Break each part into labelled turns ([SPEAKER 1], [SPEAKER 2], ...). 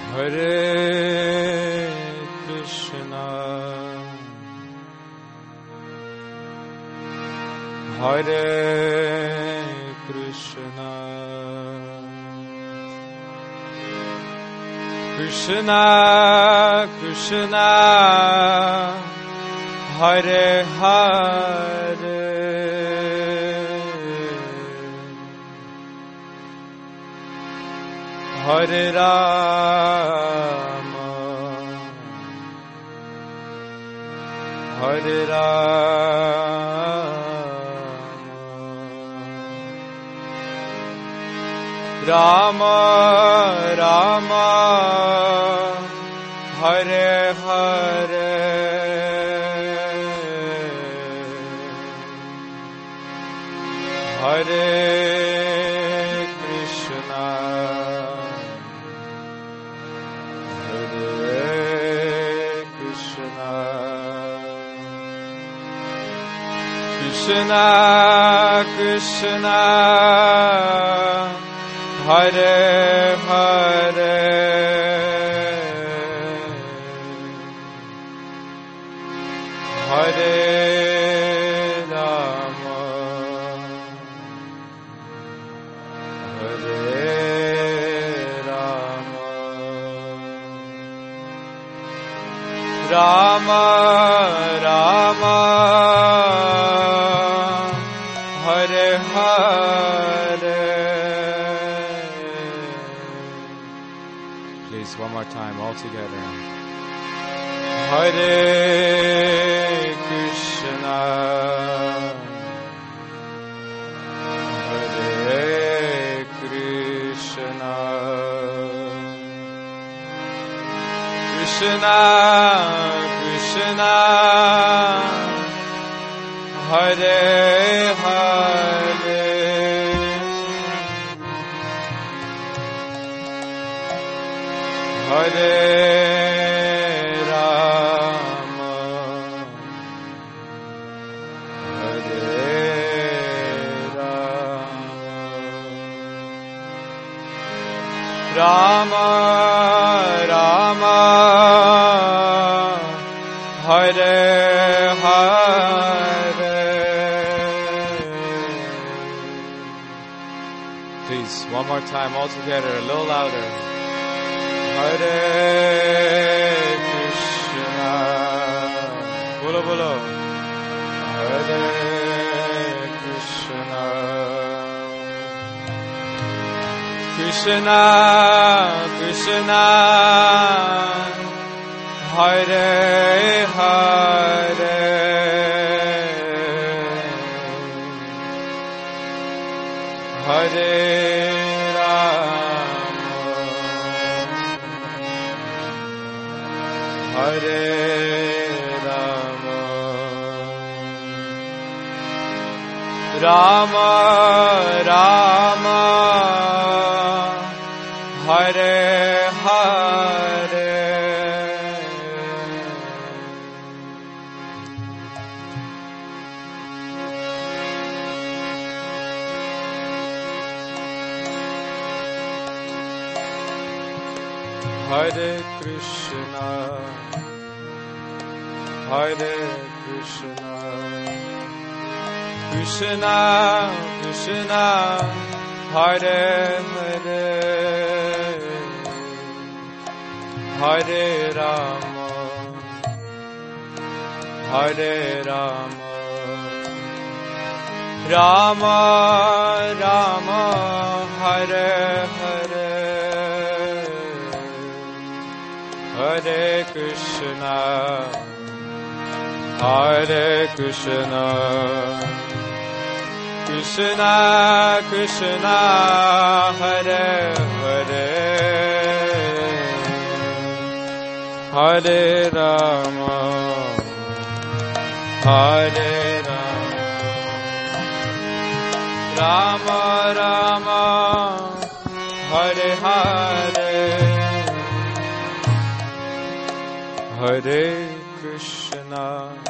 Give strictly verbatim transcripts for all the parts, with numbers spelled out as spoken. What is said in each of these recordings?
[SPEAKER 1] Hare Krishna, Hare Krishna, Krishna Krishna, Hare Hare, Hare Rama, Hare Rama, Rama Rama, Hare Hare, Hare Krishna, Hare Krishna, Krishna Krishna, Hare Hare, Hare Rama, Hare Rama, Rama Rama, Hare Hare. Please, one more time, all together. Hare Krishna, Hare Krishna, Krishna Krishna, Hare Hare, Hare Rama, Hare Rama, Rama Rama, Hare Hare. Please, one more time, all together, a little louder. Hare Krishna, bolo bolo, Hare Krishna, Krishna Krishna, Hare Hare, Hare Hare Rama, Rama Rama, Hare Hare. Hare Krishna, Hare Krishna, Krishna Krishna, Hare Hare, Hare Rama, Hare Rama, Rama Rama, Hare Hare, Hare Krishna, Hare Krishna, Krishna Krishna, Hare Hare, Hare Rama, Hare Rama, Rama Rama, Hare Hare, Hare Krishna,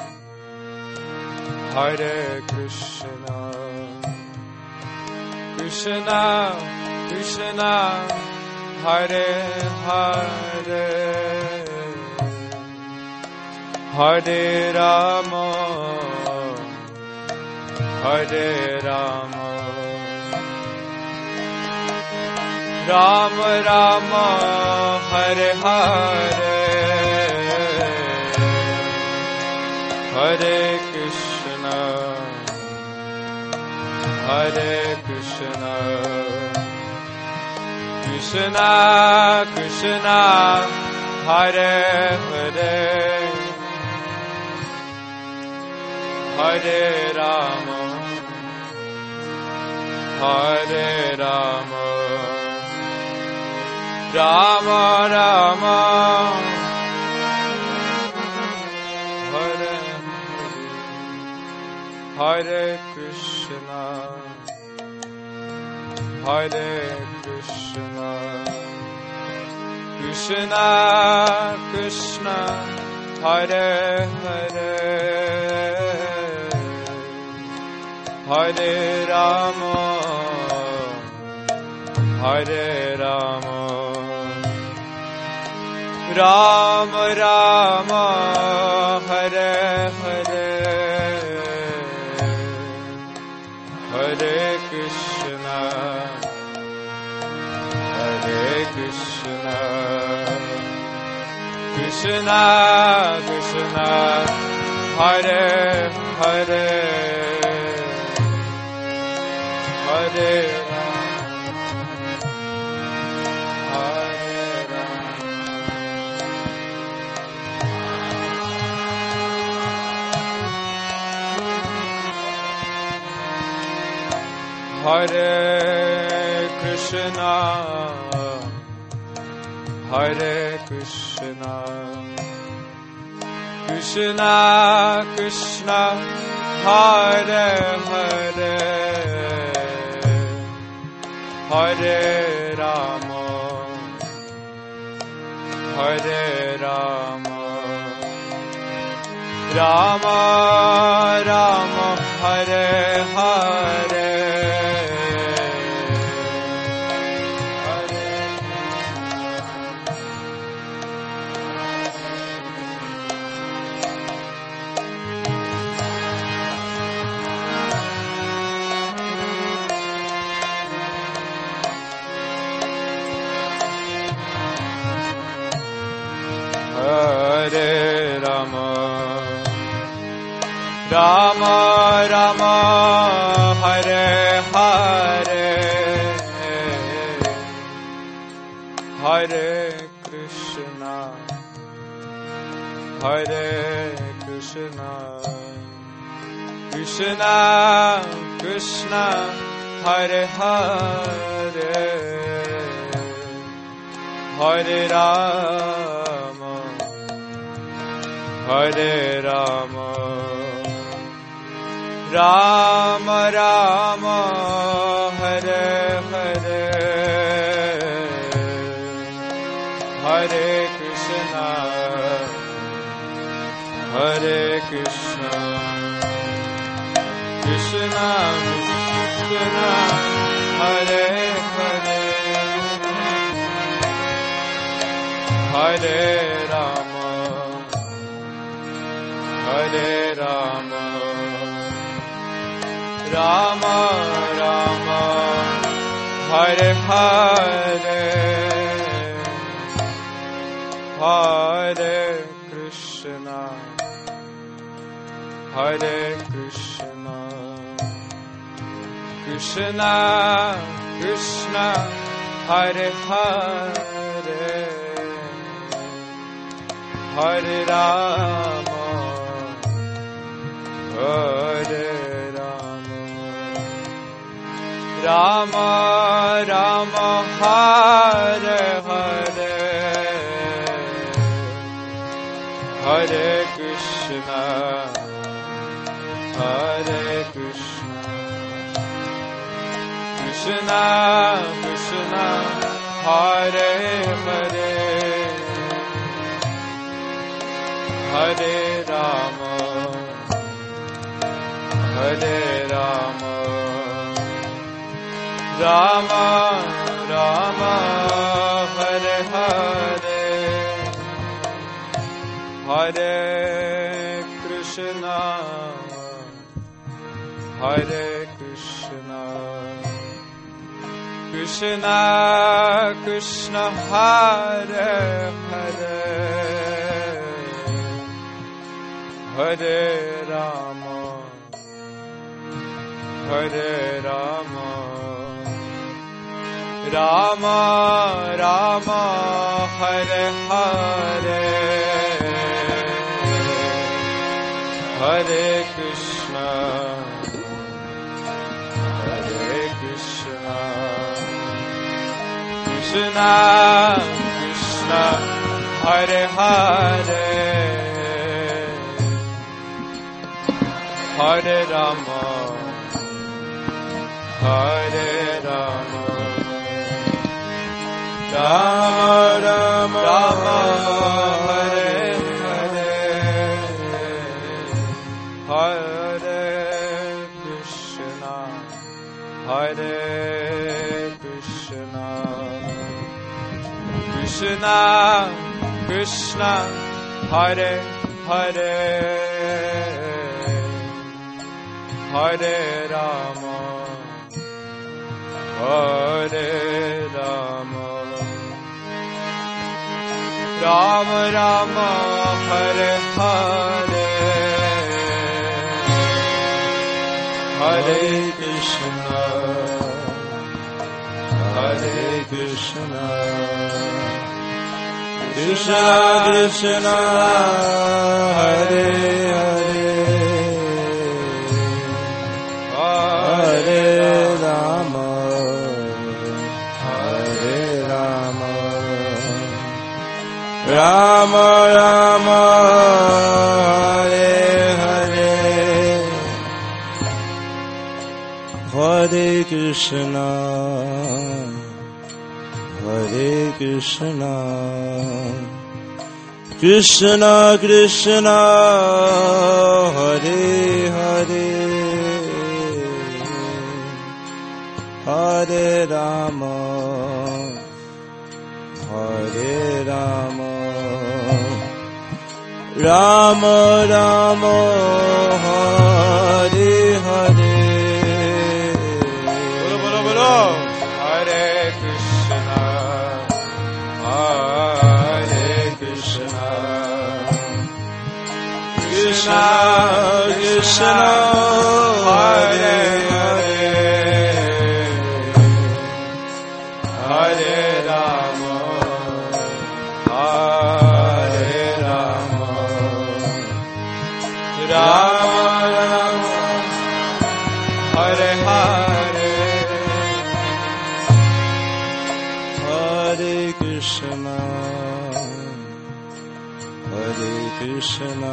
[SPEAKER 1] Hare Krishna, Krishna Krishna, Hare Hare Hare Rama Hare Rama Rama Rama Hare Hare Hare Krishna Hare Krishna Krishna Krishna Hare Hare Hare Rama Hare Rama Rama Rama Hare Hare Krishna Hare Krishna Krishna Krishna Hare Hare Hare Rama Hare Rama Rama Rama Hare Hare Hare Krishna Hare Krishna Krishna Krishna Hare Hare Hare Hare Krishna Hare Krishna Krishna Krishna Hare Hare Hare Rama Hare Rama Rama Rama Hare Hare Hare Rama Rama Rama Hare Hare Hare Krishna Hare Krishna Krishna Krishna Hare Hare Hare Rama Hare Rama Rama Rama Hare Hare Hare Krishna Hare Krishna Krishna Krishna Hare Hare Hare Rama Hare Rama Rama Rama Hare Hare Hare Krishna Hare Krishna Krishna Krishna Hare Hare Hare Rama Hare Rama Rama Rama Hare Hare Hare Krishna Hare Krishna Krishna Krishna Hare Hare Hare Rama Hare Rama Rama Rama Hare Krishna, Hare Krishna, Krishna Krishna, Hare Hare, Hare Rama, Hare Rama, Rama Rama, Hare Hare, Hare Krishna, Hare Krishna, Krishna Krishna, Hare Hare, Hare Rama, Hare Rama, Rama Rama, Rama Hare Hare, Hare Krishna, Hare Krishna, Krishna Krishna, Hare Hare, Hare Rama, Hare Rama, Rama Rama, Hare Hare, Hare Krishna, Hare Krishna, Krishna Krishna, Hare Hare, Hare Rama, Hare Rama, Rama Rama, Hare Hare, Hare Krishna, Hare Krishna, Krishna Krishna, Hare Hare, Hare Rama, Hare Rama, Rama Rama, Hare Hare. Bolo bolo bolo. Hare Krishna, Hare Krishna, Krishna Krishna, Hare Hare, Hare Rama, Hare Rama, Rama Rama, Hare Hare, Hare Krishna, Hare Krishna,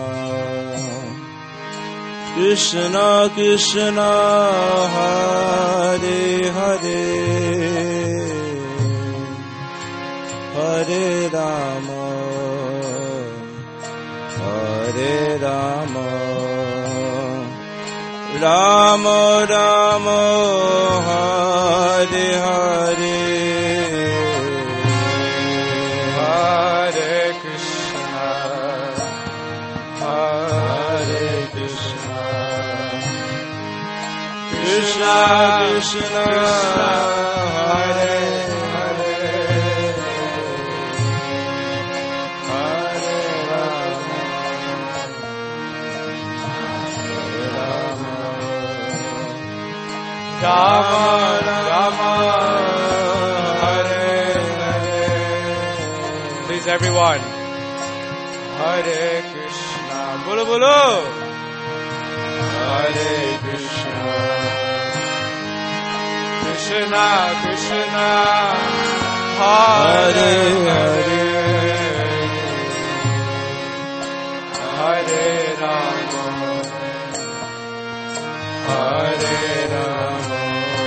[SPEAKER 1] Krishna Krishna, Hare Hare, Hare Rama, Hare Rama, Rama Rama, Hare Hare, Hare Krishna, Hare Krishna, Krishna Krishna, Hare Hare, Hare Rama, Rama Rama, Hare Hare. Please everyone, Hare Krishna, bolo bolo, Hare Krishna, Krishna Krishna, Hare Hare, Hare Rama, Hare Rama,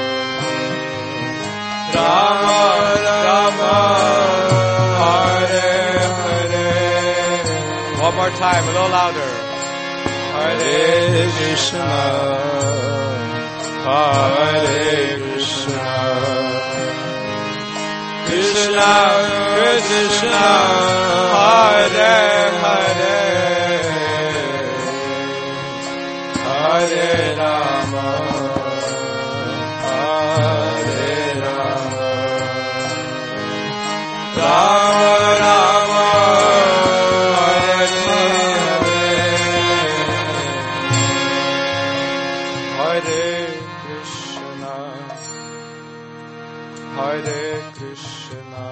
[SPEAKER 1] Rama Rama, Hare Hare. One more time, a little louder. Hare Krishna, Hare Krishna, Krishna Krishna, Hare Hare, Hare Krishna,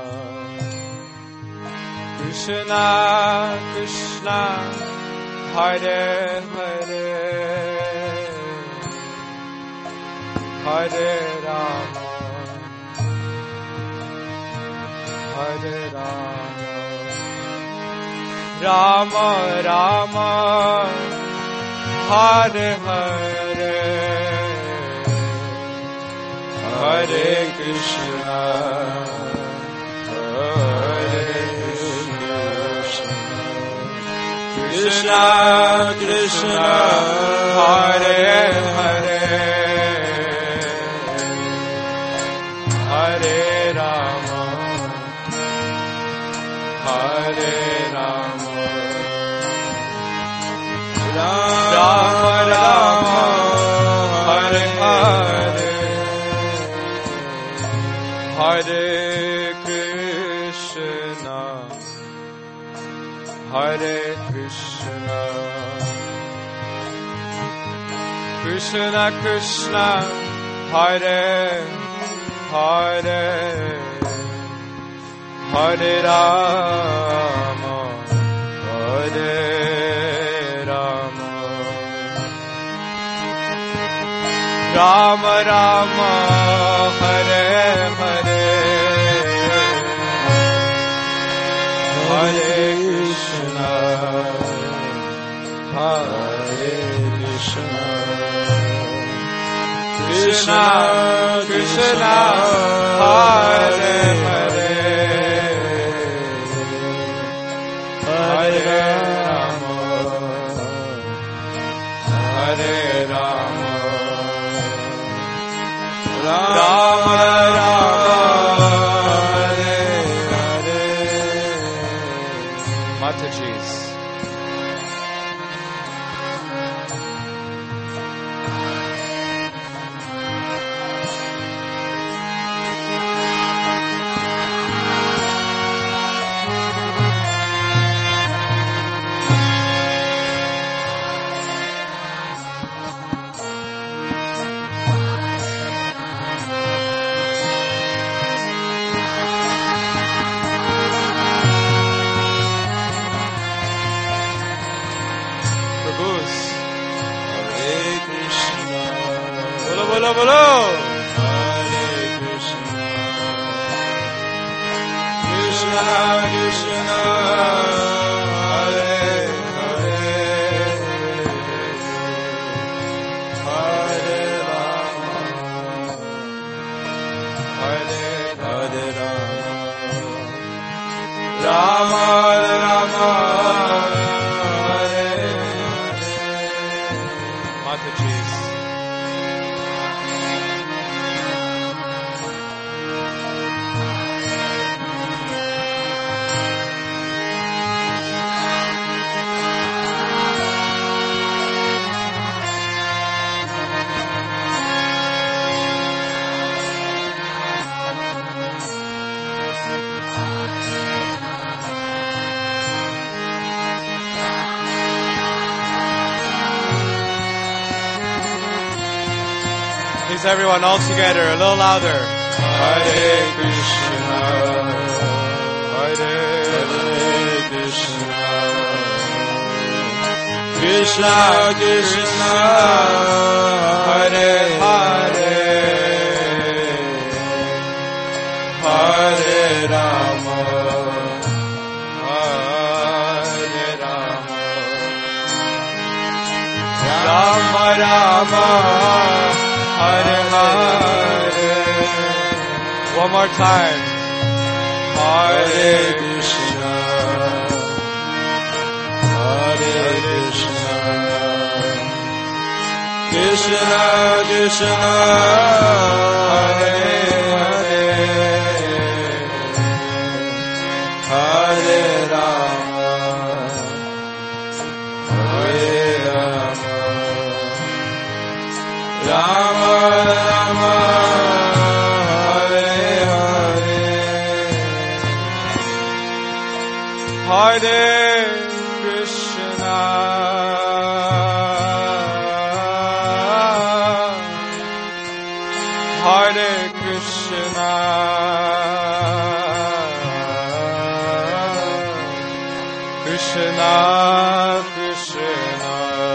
[SPEAKER 1] Krishna Krishna, Hare Hare, Hare Rama, Hare Rama, Rama Rama, Hare Hare, Hare Krishna, Hare Krishna, Krishna Krishna, Hare Hare, Hare Rama, Hare Rama, Rama Rama, Hare Hare, Hare Krishna, Hare Krishna, Krishna Krishna, Hare Hare, Hare Rama, Hare Rama, Rama Rama, Hare Hare, Hare Krishna, Hare Krishna, Krishna Krishna, Hare Hare, Hare Rama, Hare Rama, Rama Rama, Hare Hare. Mataji's. Bolo, bolo. Hare Krishna, Krishna Krishna, Hare Hare, Hare Rama, Hare Hare Rama, Rama Rama, Hare Hare. Mataji's. Please everyone all together, a little louder. Hare Krishna, Hare Krishna, Krishna Krishna, Hare Hare, Hare Rama, Hare Rama, Rama Rama, Hare Hare. One more time. Hare Krishna, Hare Krishna, Krishna Krishna, Hare Hare, Hare Rama, Hare Rama, Rama Rama, Hare Hare, Hare Krishna, Hare Krishna, Krishna Krishna,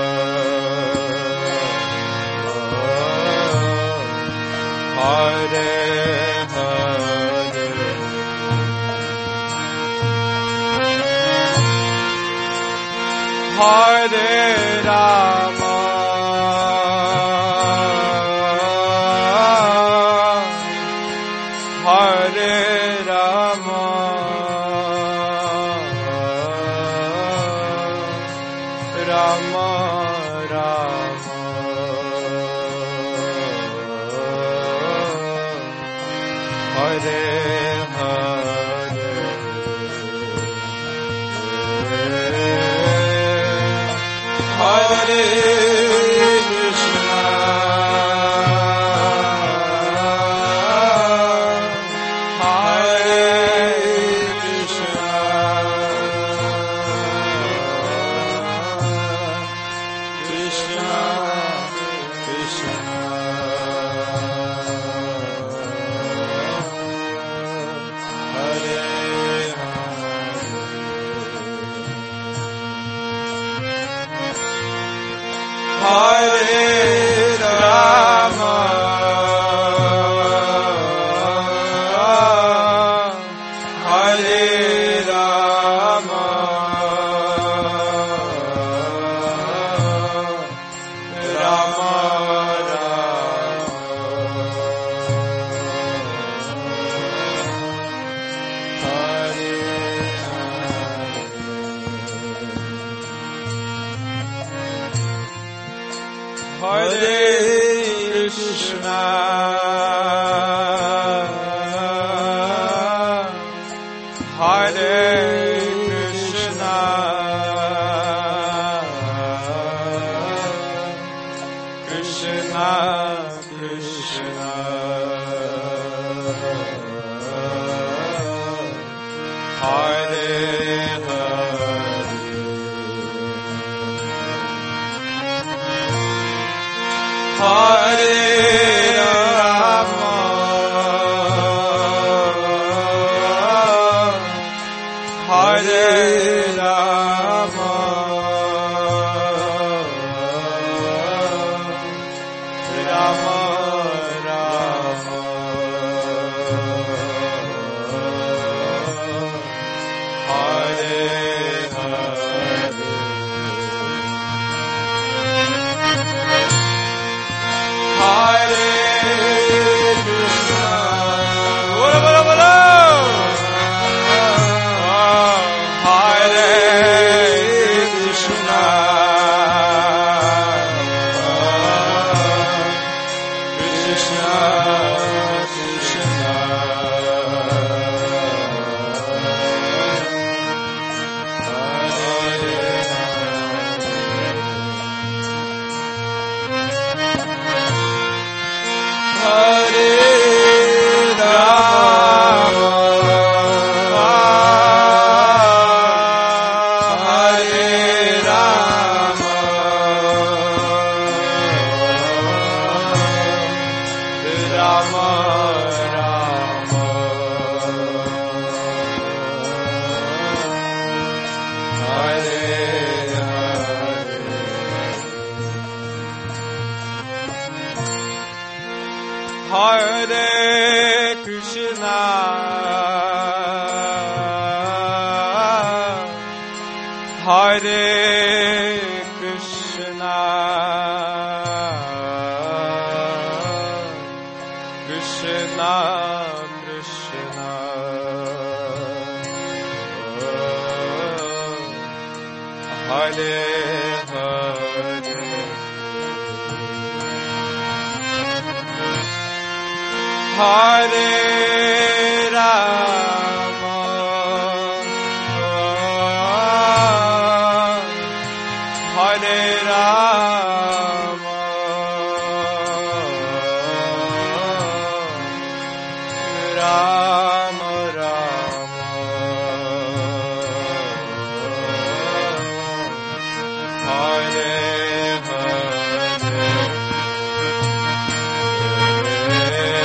[SPEAKER 1] Hare Hare, Hare Rama, Hare Rama, Rama Rama, Hare Hare, Hare Krishna, Hare Krishna, Krishna Krishna, Hare Hare Rama, Hare Rama, Rama Hare Krishna, Hare Krishna, Krishna Krishna, Hare Hare Rama, Hare Rama, Rama Rama, Hare Hare Krishna, bolo bolo bolo, Hare Krishna, Krishna Krishna, Hare Rama, Hare Rama, Rama Rama, Hare Hare Krishna, Hare Krishna, Krishna Krishna, Hare Hare, Hare Rama, Hare Rama, Rama Rama, Hare Hare,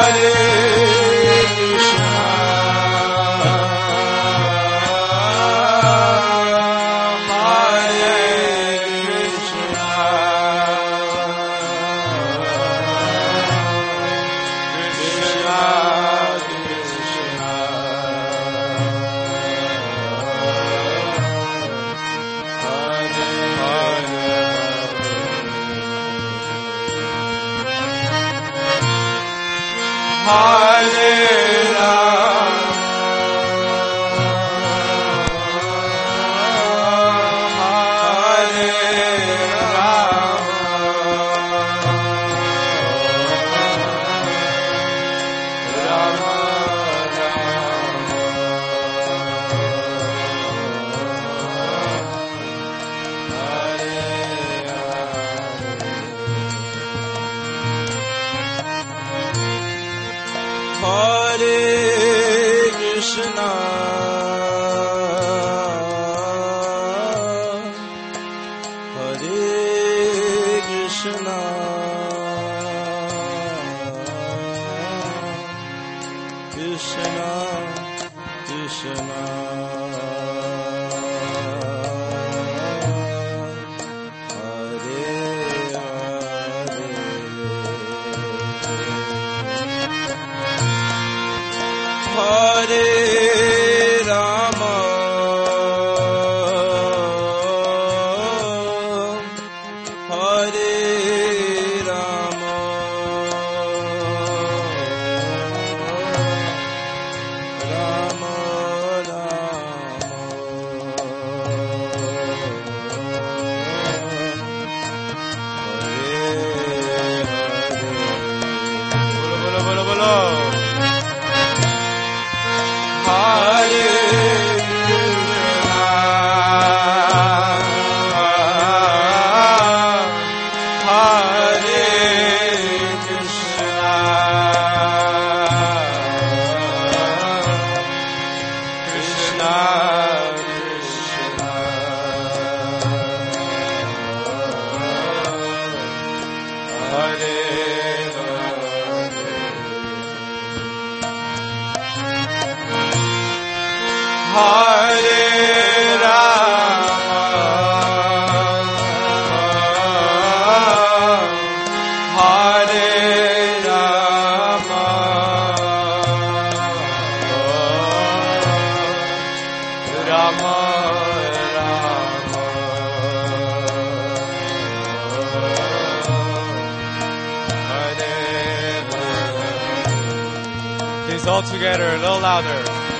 [SPEAKER 1] All together, a little louder.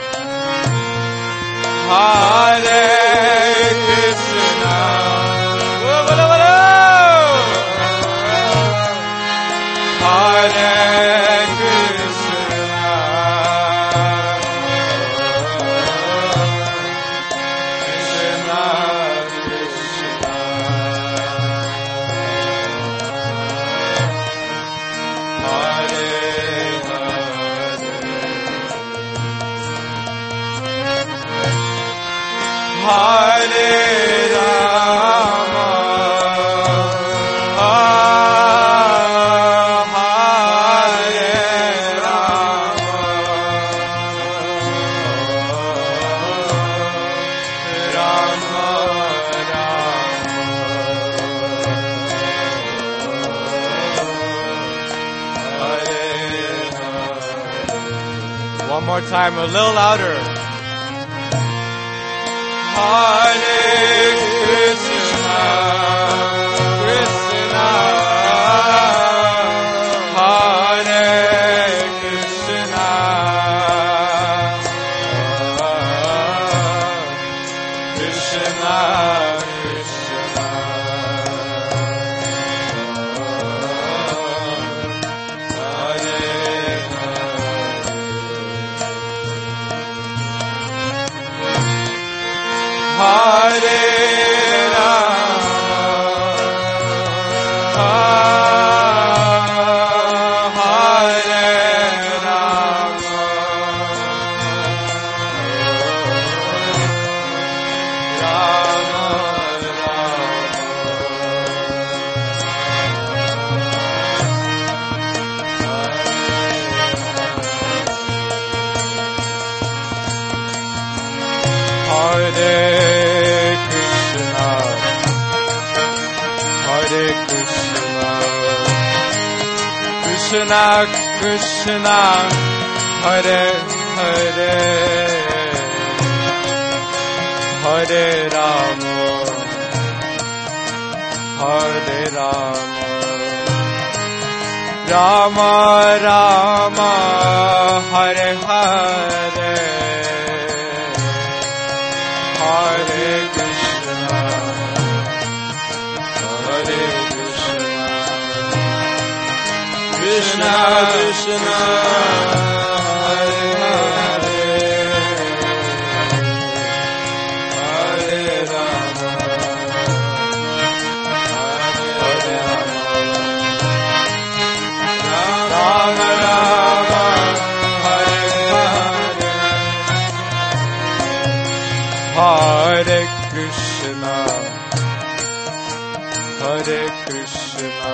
[SPEAKER 1] Hare Krishna. Whoa, whoa, whoa, whoa. Hare Krishna. Krishna, Krishna. Hare Hare Rama, Hare Rama, Rama Rama. One more time, a little louder. Hare Krishna, Krishna, Hare Krishna, Krishna, Krishna, Hare Hare Rama, Krishna Krishna Hare Hare Hare Rama Hare Rama Rama Rama Hare Hare Hare Krishna Hare Krishna Krishna Krishna Hare Hare Hare Rama Hare Rama Rama Rama Hare Hare Hare Krishna Hare Krishna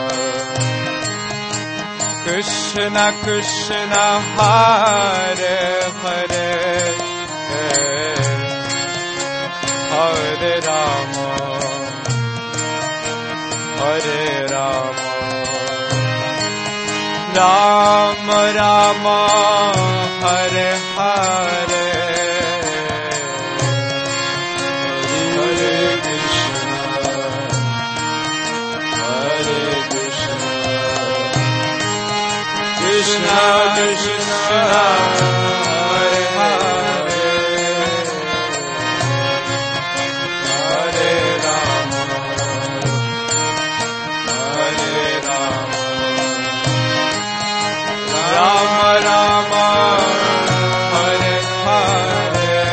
[SPEAKER 1] Krishna Krishna Hare Hare Hare Rama Hare Rama Rama Rama Hare Hare Hare Krishna Hare Krishna Krishna Krishna Hare Hare Hare Rama Hare Rama Rama Rama Hare Hare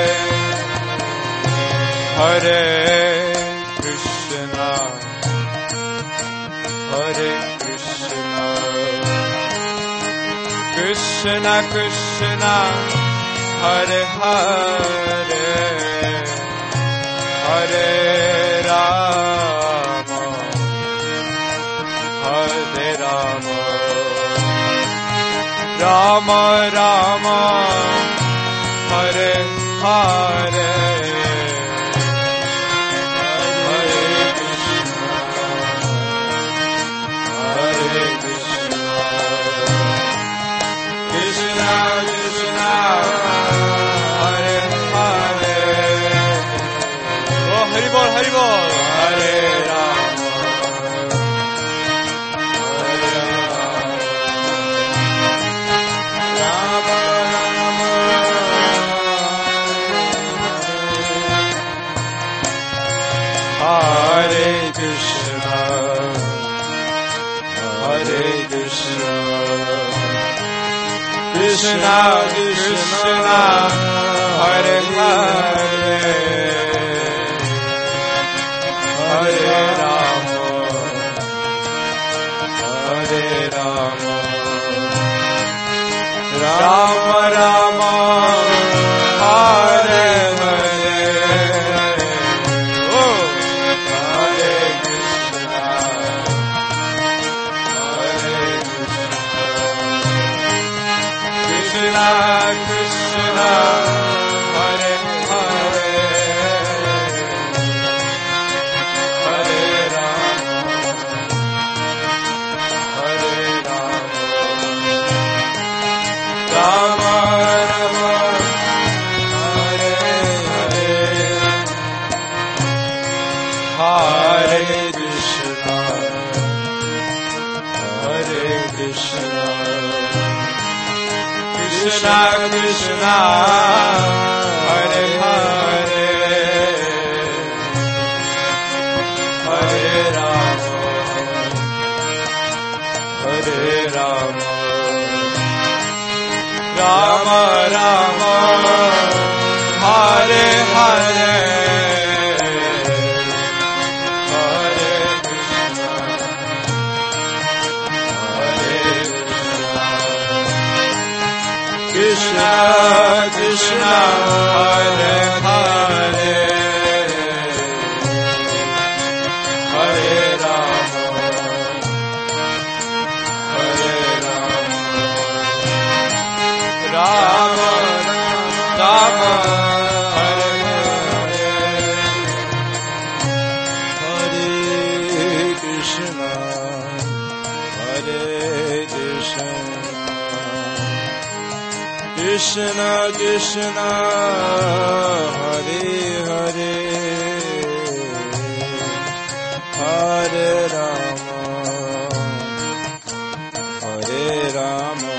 [SPEAKER 1] Hare Krishna Hare Krishna Krishna Krishna Hare Hare Hare Rama Hare Rama Rama Rama Hare Hare Hare Krishna Hare Krishna Krishna Krishna Hare Hare Oh Hari Bol Hari Bol Hare Rama Hare Rama Rama Hare Krishna Hare Krishna Krishna Krishna Hare Hare Hare Rama Hare Rama Rama Rama Hare Hare Oh Hare Krishna Hare Krishna Krishna Hare Hare Hare Rama Hare Rama Rama Rama Hare Hare Hare Krishna Hare Krishna Krishna Krishna Hare Hare Hare Rama Hare Rama Rama Rama Hare Hare Hare Krishna Hare Krishna Krishna Krishna Hare Hare Hare Rama Hare Rama Rama Rama Hare Hare Hare Krishna Hare Krishna
[SPEAKER 2] Krishna Krishna Hare Hare Hare Rama Hare Rama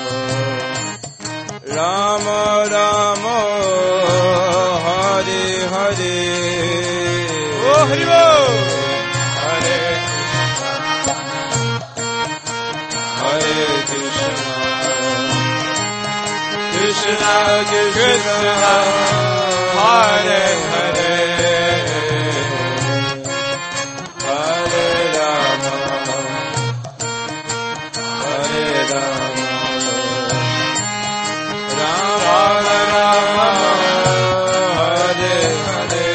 [SPEAKER 2] Rama Rama Hare Hare Oh Hari Bol Hare Hare Krishna Krishna Krishna Hare Hare Hare Rama Hare Rama Rama Rama Hare Hare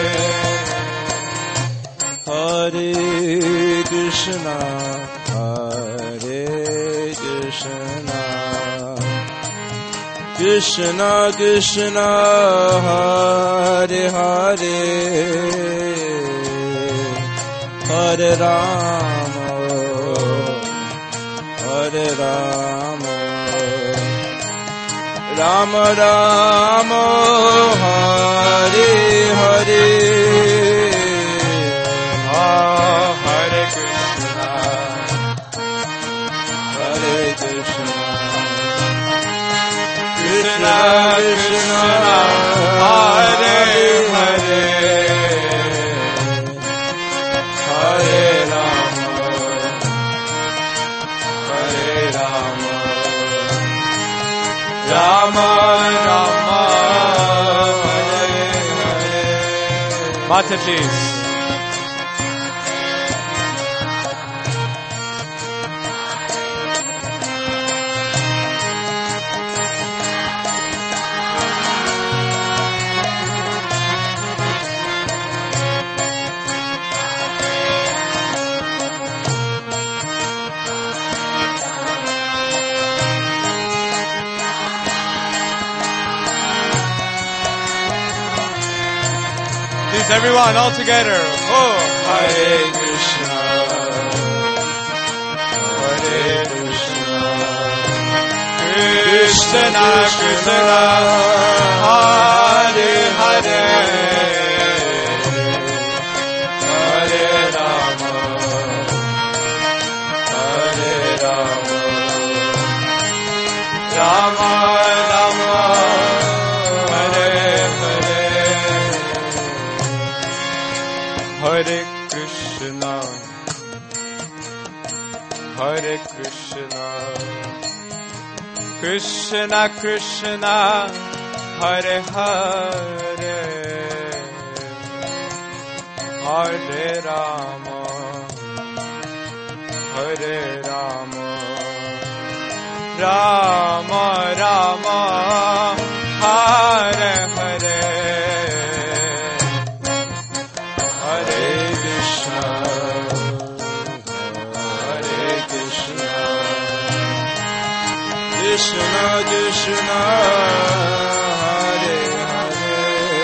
[SPEAKER 2] Hare Krishna Hare Krishna Krishna Krishna Hare Hare Hare Rama Hare Rama Rama Rama Hare Hare Hare Krishna Hare Krishna Krishna Krishna Hare Hare Hare Rama Hare Rama Rama Rama Hare Hare Mataji's everyone all together. Oh, Hare Krishna, Hare Krishna, Krishna Krishna, Hare Hare, Hare Rama, Hare Rama, Rama Rama. Hare Krishna, Hare Krishna, Krishna Krishna, Hare Hare, Hare Rama, Hare Rama, Rama Rama, Hare Hare. Krishna Krishna Hare Hare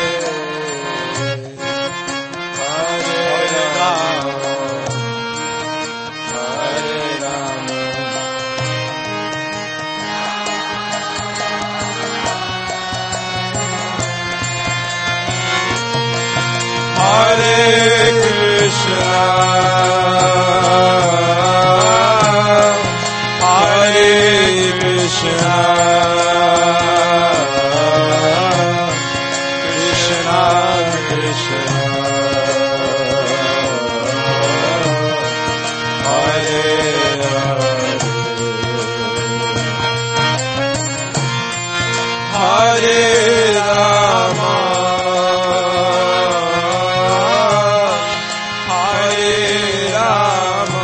[SPEAKER 2] Hare Rama Hare Rama Hare Krishna Hare Krishna, Krishna Krishna, Hare Hare, Hare Rama, Hare Rama.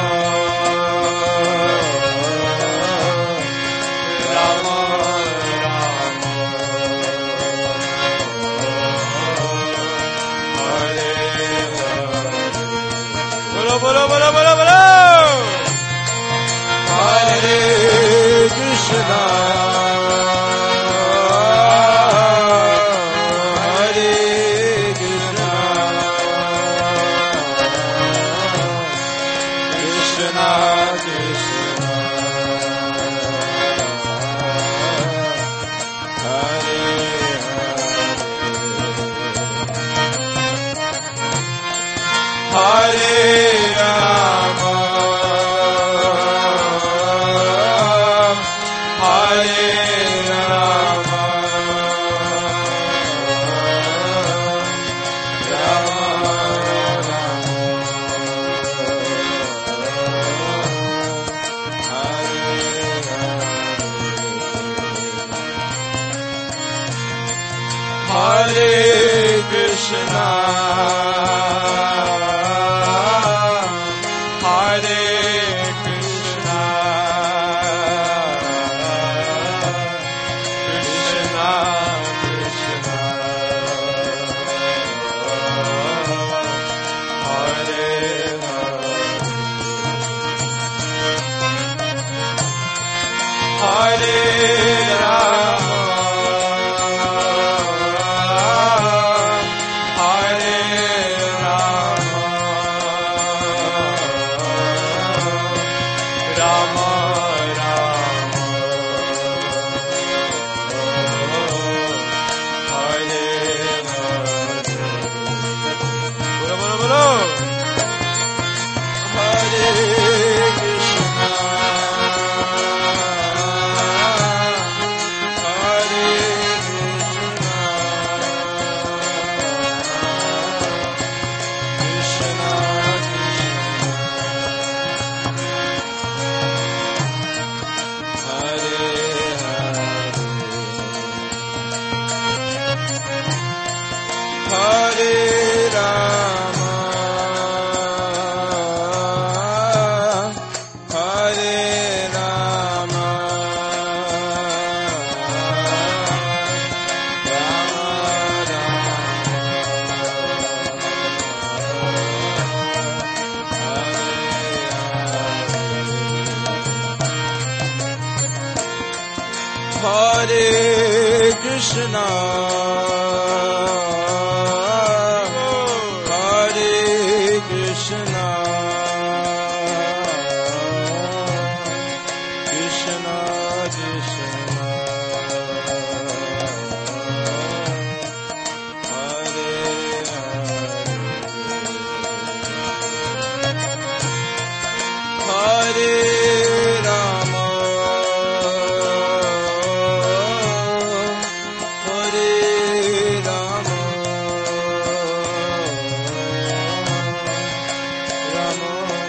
[SPEAKER 2] Bolo, bolo, bolo, bolo. Hare Krishna, Hare Krishna, Krishna Krishna, Krishna, Hare Krishna, Krishna Krishna, Hare Hare, Hare Rama, Hare Rama, Rama Rama, Hare Hare. Bolo bolo bolo. Hare Krishna, Hare Krishna, Krishna Krishna, Hare Hare, Hare Rama, Hare Rama, Hare Krishna, Hare Krishna, Krishna Krishna, Hare Hare, Hare Rama, Hare Rama, Rama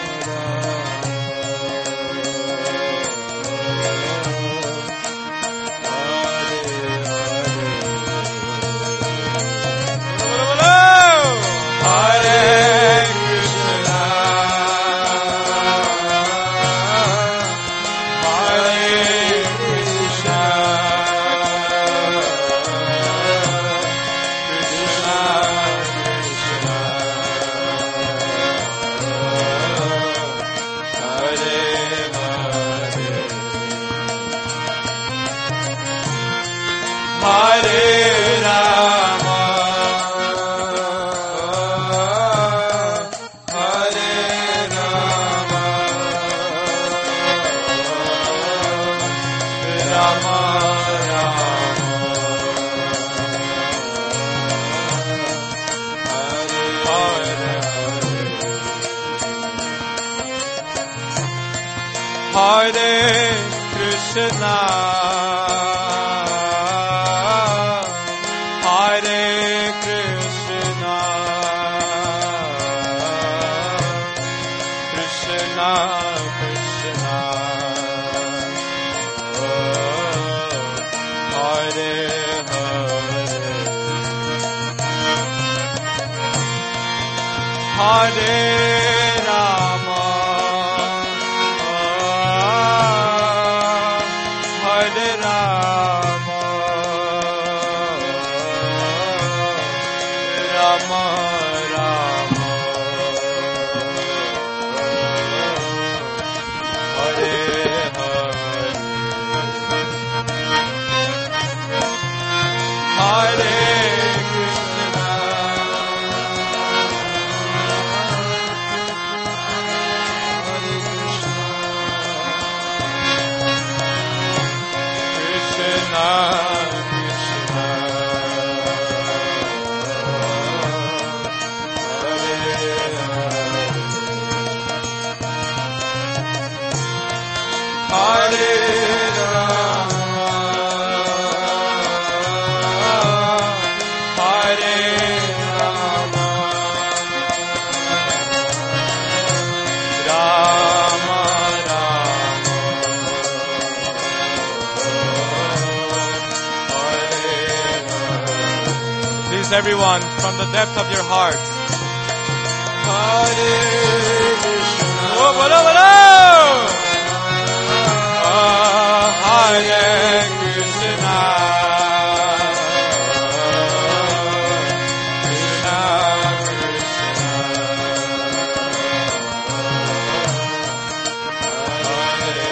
[SPEAKER 2] Hare Krishna, Hare Krishna, Krishna Krishna, Hare Hare, Hare Rama, Hare
[SPEAKER 1] Jesus, everyone, from the depth of your heart.
[SPEAKER 2] Hare Krishna.
[SPEAKER 1] Oh, bolo, bolo!
[SPEAKER 2] Hare Krishna. Krishna Krishna. Hare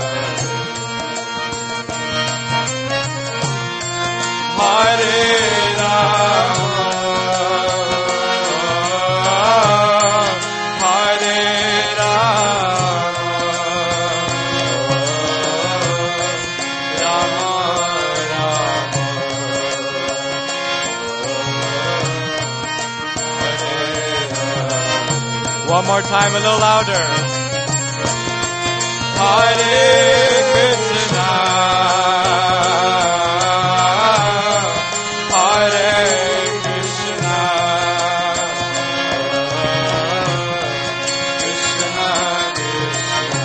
[SPEAKER 2] Hare
[SPEAKER 1] One more time, a little louder.
[SPEAKER 2] Hare Krishna, Hare Krishna, Krishna Krishna,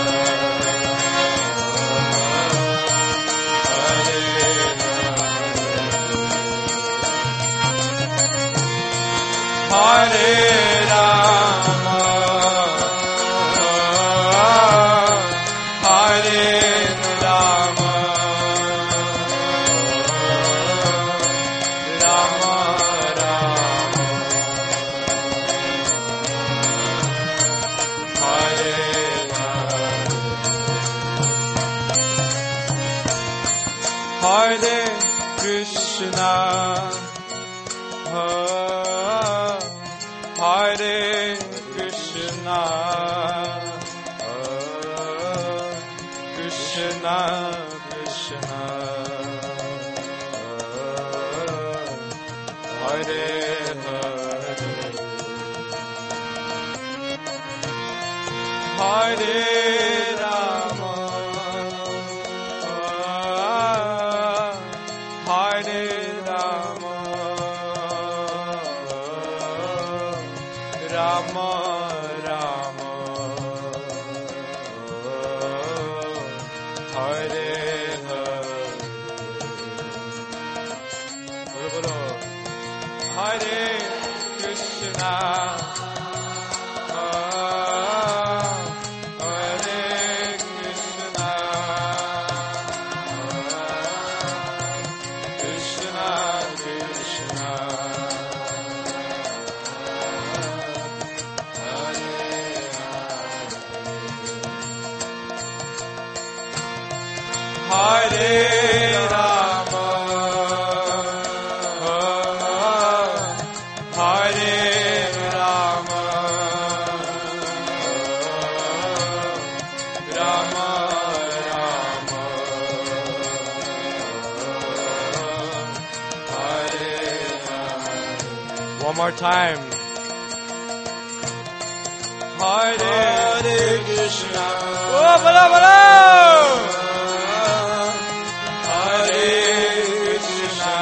[SPEAKER 2] Hare Hare Hare Krishna, Hare Krishna, Krishna Krishna, Hare Hare, Hare Rama, Hare Rama, Rama Rama, Hare Hare. Bolo bolo. Hare Krishna, Hare Krishna, Krishna Krishna, Hare Rama, Hare Rama, Rama Rama, Hare Hare.
[SPEAKER 1] One more time.
[SPEAKER 2] Hare Krishna,
[SPEAKER 1] Oh, bolo, bolo!
[SPEAKER 2] Hare Krishna,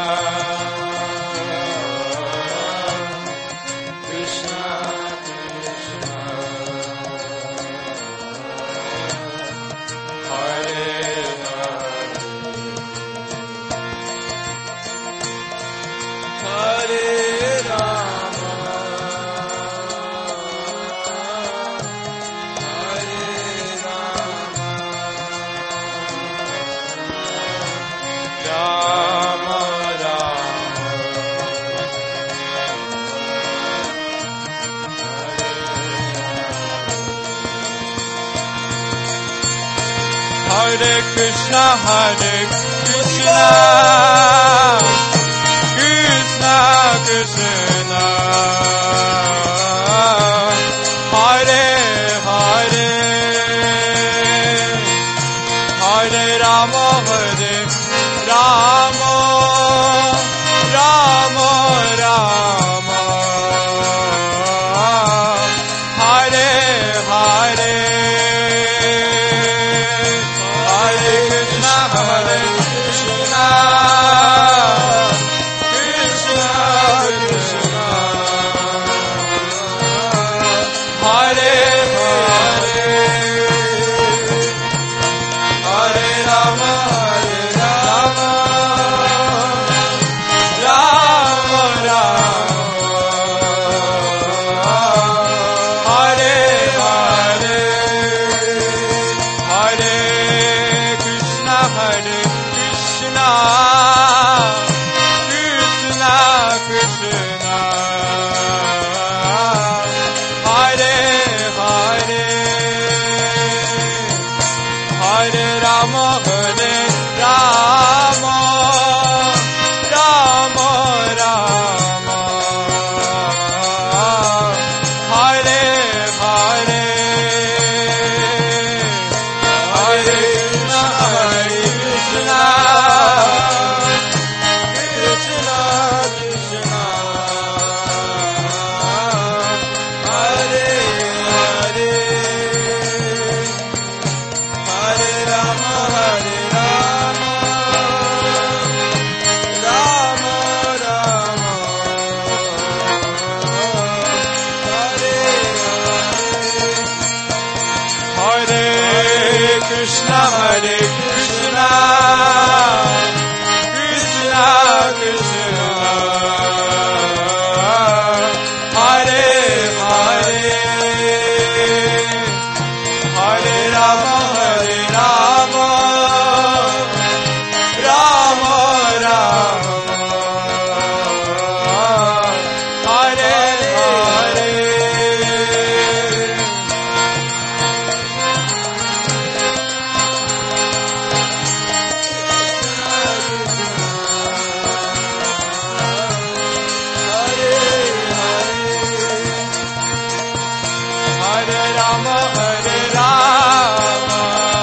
[SPEAKER 2] Krishna Krishna, Hare Hare, Hare Rama, Hare Rama, Rama Rama, Hare Krishna, Hare Krishna, Krishna Krishna, Hare Hare, Hare Rama, Hare Rama, Rama Rama, Hare Hare, Hare Krishna, Hare Krishna, Krishna Krishna, Hare Hare, Hare Rama, Hare Rama, Rama Hare Krishna, Krishna Krishna, Hare Hare, Hare Rama, Hare Rama, Rama Rama, Hare Hare, Hare Krishna, Hare Krishna, Krishna Krishna, Hare Hare, Hare Rama, Hare Rama, Rama Rama, Hare Hare, Hare Krishna, Hare Krishna, Krishna Krishna, Hare Hare, Hare Rama, Hare Rama, Rama Rama, Hare Hare. Hare Rama, Hare Rama,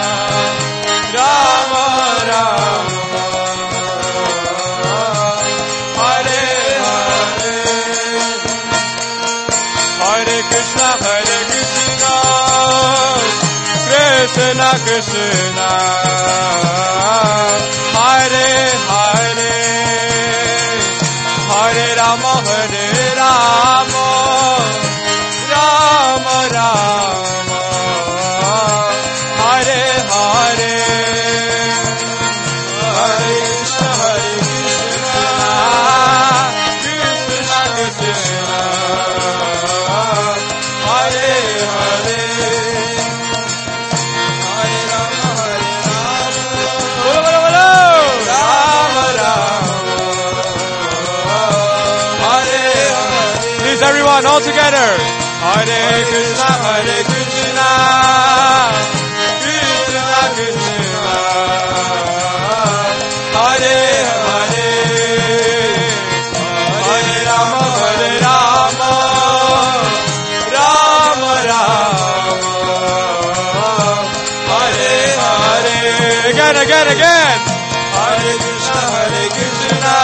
[SPEAKER 2] Rama Rama, Hare Hare, Hare Krishna, Hare Krishna, Krishna Krishna, Hare Hare, Hare Rama, Hare Rama, Rama Rama, Hare Hare, Hare Krishna, Hare Krishna, Krishna Krishna, Hare Hare, Hare Rama, Hare Rama, bolo bolo bolo, Rama Rama, Hare Hare. Please everyone, all together. Hare Krishna, Hare Krishna, Krishna Krishna, Hare Hare, Hare Rama, Hare Rama, Rama Rama, Hare Hare. Again, again, again. Hare Krishna, Hare Krishna,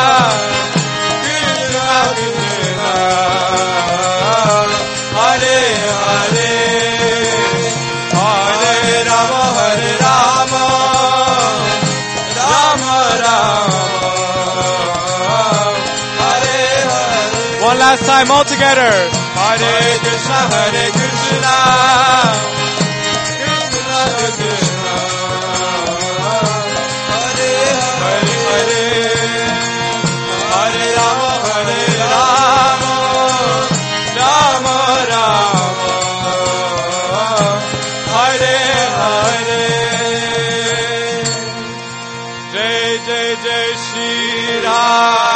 [SPEAKER 2] Krishna Krishna, Hare Hare, Hare Rama, Hare Rama, Rama Rama, Hare Hare. One last time, all together. Hare Krishna, Hare Krishna, Krishna Krishna, Hare Hare, Hare Rama, Hare Rama, Rama Rama, Hare Hare. Jai Jai Jai Shri Ram.